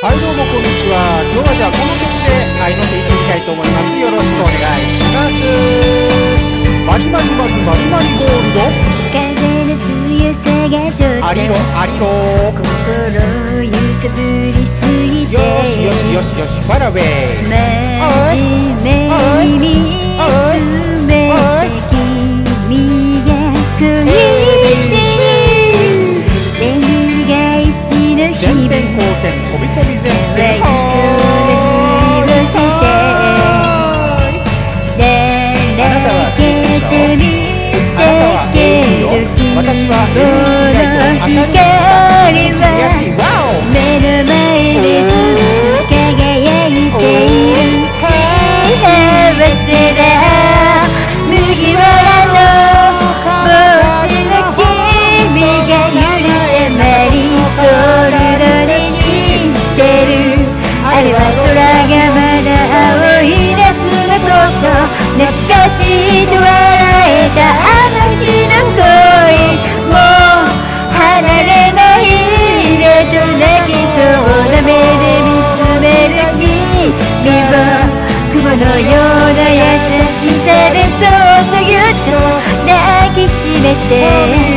はいどうもこんにちは。今日はじゃあこの曲で合いの手いってみたいと思います。よろしくお願いします。マリマリマリマリマリゴールド、 風の強さがちょっとありろありろ、 心揺さぶりすぎて、 よしよしよしよし、ファラウェイ、 真面目に見つめて君が恋しい天狗返しの日々、 前転後転飛び飛び前転、私は目の前で輝いている幸せだ。麦わらの帽子の君が揺れてマリーゴールドで知ってる。あれは空がまだ青い夏のこと、懐かしいと笑えたあの日の恋、もう離れないでと泣きそうな目で見つめる君は、雲のような優しさでそっとぎゅっと抱きしめて